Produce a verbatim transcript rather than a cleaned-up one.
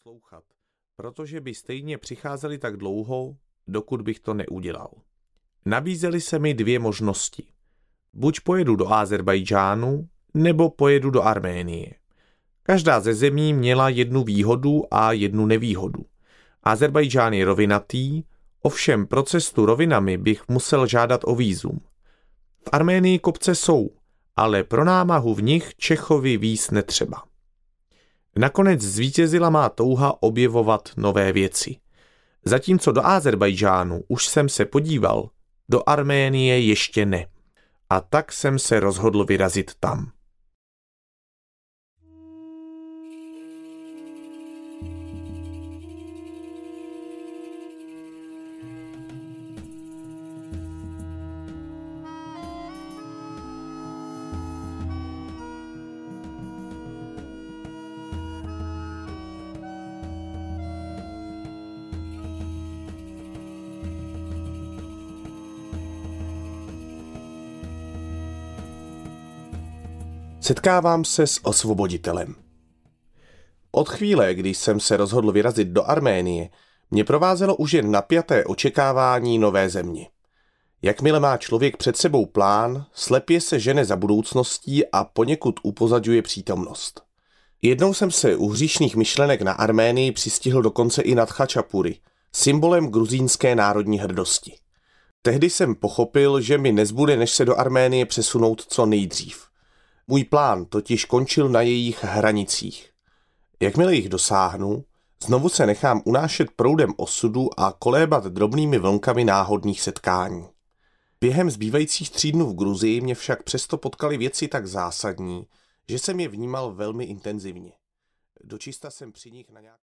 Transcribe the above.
poslouchat, protože by stejně přicházeli tak dlouho, dokud bych to neudělal. Nabízely se mi dvě možnosti. Buď pojedu do Ázerbájdžánu, nebo pojedu do Arménie. Každá ze zemí měla jednu výhodu a jednu nevýhodu. Ázerbájdžán je rovinatý, ovšem pro cestu rovinami bych musel žádat o vízum. V Arménii kopce jsou, ale pro námahu v nich Čechovi víz netřeba. Nakonec zvítězila má touha objevovat nové věci. Zatímco do Ázerbájdžánu už jsem se podíval, do Arménie ještě ne. A tak jsem se rozhodl vyrazit tam. Setkávám se s osvoboditelem. Od chvíle, kdy jsem se rozhodl vyrazit do Arménie, mě provázelo už jen napjaté očekávání nové země. Jakmile má člověk před sebou plán, slepě se žene za budoucností a poněkud upozadňuje přítomnost. Jednou jsem se u hříšných myšlenek na Arménii přistihl dokonce i nad Chačapury, symbolem gruzínské národní hrdosti. Tehdy jsem pochopil, že mi nezbude, než se do Arménie přesunout co nejdřív. Můj plán totiž končil na jejich hranicích. Jakmile jich dosáhnu, znovu se nechám unášet proudem osudu a kolébat drobnými vlnkami náhodných setkání. Během zbývajících tří dnů v Gruzii mě však přesto potkaly věci tak zásadní, že jsem je vnímal velmi intenzivně. Dočista jsem při nich na nějak...